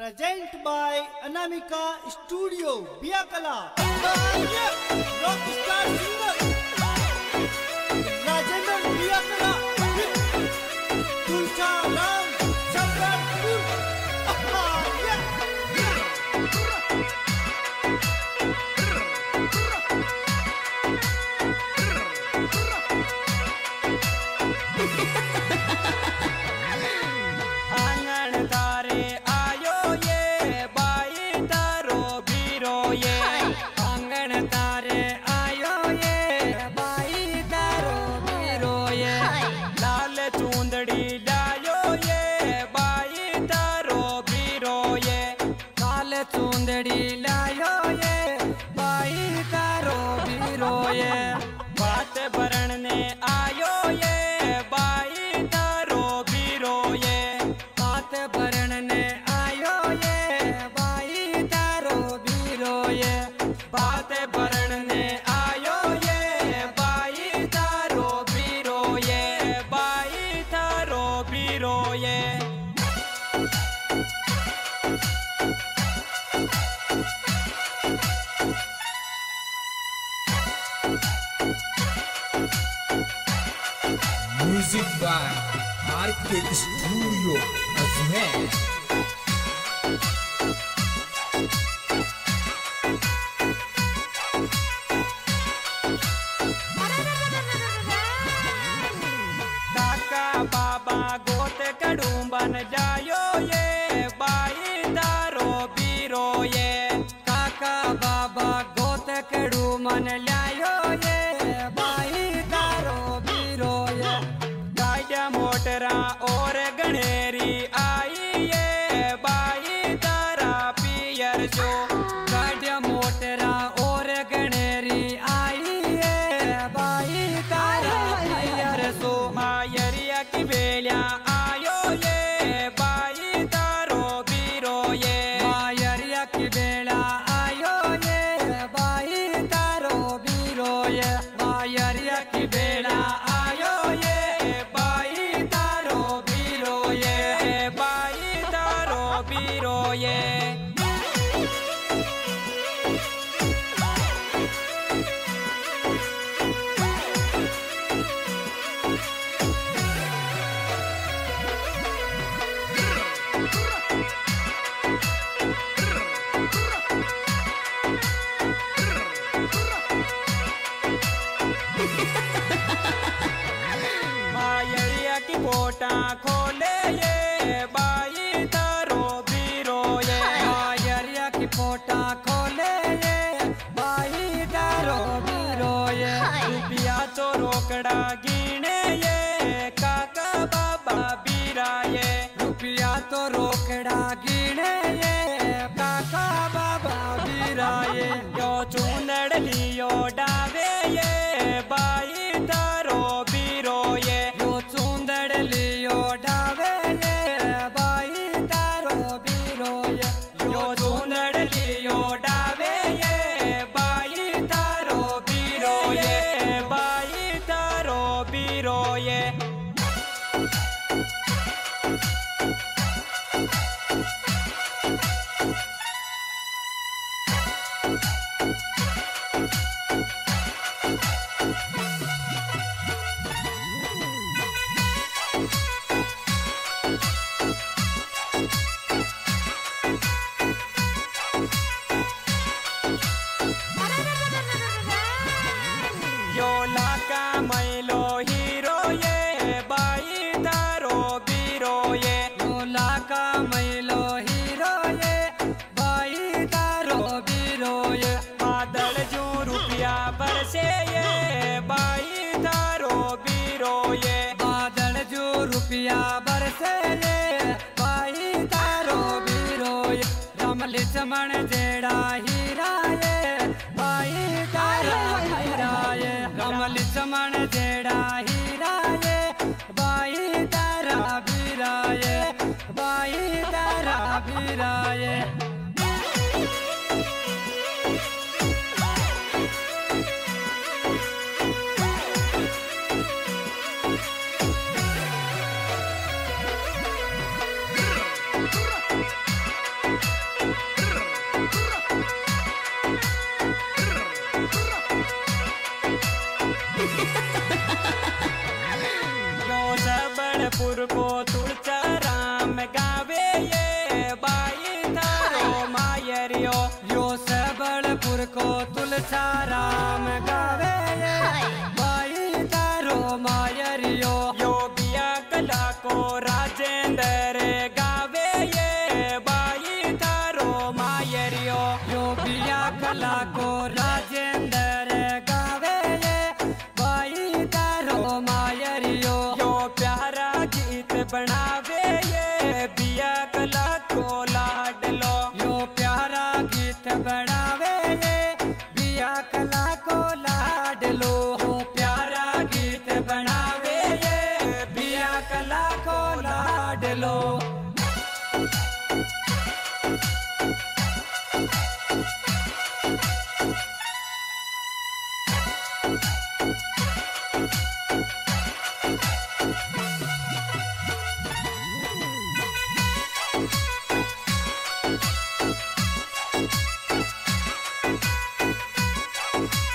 Present by Anamika Studio, Biakala. Rockstar singer Rajendra Biakala. Tulsa Ram Shakarpur. आंगन तारे आयो ये बाई तारो बीरो ये आंगन तारे आयो ये बाई तारो बीरो ये लाल चूंदड़ी लायो ये बाई तारो बीरो ये लाल चूंदड़ी लायो ये बाई तारो बीरो ये बात भरण ने आयो ये बाई तारो बीरो ये बात भरण ने आयो ये बाई तारो बीरो ये बात भरण ने आयो ये बाई तारो बीरो ये बाई तारो बीरो ये Music by RK Studio Ajmer. काका बाबा गोत कड़ू बन जायो ये बाई तारो बीरो ये काका बाबा गोत कड़ू मन लायो ये बाई तारो बीरो ये गाड़िया मोटरा और गणेरी आई ये बाई तारा पियर जो गाड़िया मोटरा और गणेरी आई ये बाई तारा पियर सो मायरिया की बेलिया आयो ये बाई तारो बीरो ये मायरिया की बेला आयो ये बाई तारो बीरो ये मायरिया की बेला आयो ये बाई तारो बीरो ये बाई तारो बीरो ये मायरिया की कोटा खोले ये बाई तारो बीरो ये मायरिया की कोटा खोले ये बाई तारो बीरो ये रुपया तो रोकड़ा गिने ये काका बाबा बीरा ये रुपया तो रोकड़ा गिने ये काका बाबा बीरा ये यो चूंदड़ लियो डावे ये बाई तारो बीरो ये यो चूंदड़ लियो डावे ये बाई तारो बीरो ये यो चूंदड़ लियो डावे ये बाई तारो बीरो ये बाई तारो बीरो ये यो लाका मैलो हीरो ये बाई तारो बीरो ये यो लाका मैलो हीरो ये बाई तारो बीरो ये बादल जो रुपया बरसे ये बाई तारो बीरो ये बादल जो रुपया बरसे ये बाई तारो बीरो ये रमल चमन जेड़ा हीरा ये बाई तारो हीरा ये कमल चमन जेड़ा हीरा ये बाई तारा बीरा ये बाई तारा बीरा ये को तुलसा राम गावे ये बाई तारो मायरियो यो बिया कला को राजेंद्र गावे ये बाई तारो मायरियो यो बिया कला को राजेंद्र गावे ये बाई तारो मायरियो यो प्यारा गीत बनावे ये बिया कला को लाडलो यो प्यारा गीत बनावे ये बिया कला को लाडलो यो प्यारा गीत बनावे ये बिया कला को लाडलो।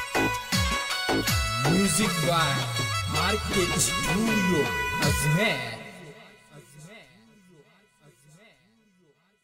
Music by RK Studio Ajmer.